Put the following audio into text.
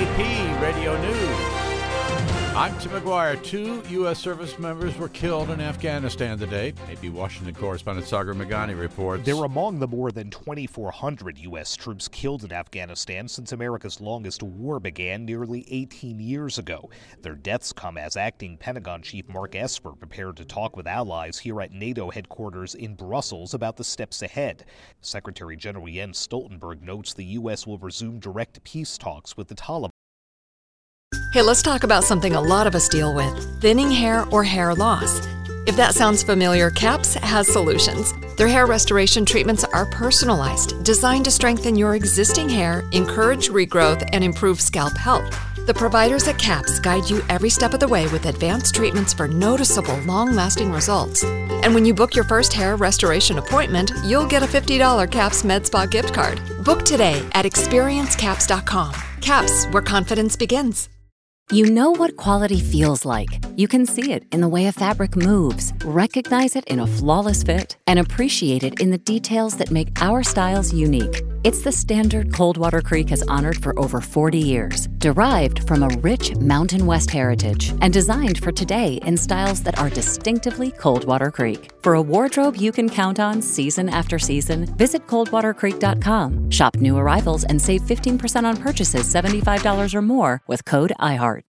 AP Radio News. I'm Tim McGuire. 2 U.S. service members were killed in Afghanistan today. AP Washington correspondent Sagar Meghani reports. They're among the more than 2,400 U.S. troops killed in Afghanistan since America's longest war began nearly 18 years ago. Their deaths come as acting Pentagon Chief Mark Esper prepared to talk with allies here at NATO headquarters in Brussels about the steps ahead. Secretary General Jens Stoltenberg notes the U.S. will resume direct peace talks with the Taliban. Hey, let's talk about something a lot of us deal with, thinning hair or hair loss. If that sounds familiar, CAPS has solutions. Their hair restoration treatments are personalized, designed to strengthen your existing hair, encourage regrowth, and improve scalp health. The providers at CAPS guide you every step of the way with advanced treatments for noticeable, long-lasting results. And when you book your first hair restoration appointment, you'll get a $50 CAPS Med Spa gift card. Book today at experiencecaps.com. CAPS, where confidence begins. You know what quality feels like. You can see it in the way a fabric moves, recognize it in a flawless fit, and appreciate it in the details that make our styles unique. It's the standard Coldwater Creek has honored for over 40 years, derived from a rich Mountain West heritage, and designed for today in styles that are distinctively Coldwater Creek. For a wardrobe you can count on season after season, visit coldwatercreek.com. Shop new arrivals and save 15% on purchases $75 or more with code IHEART.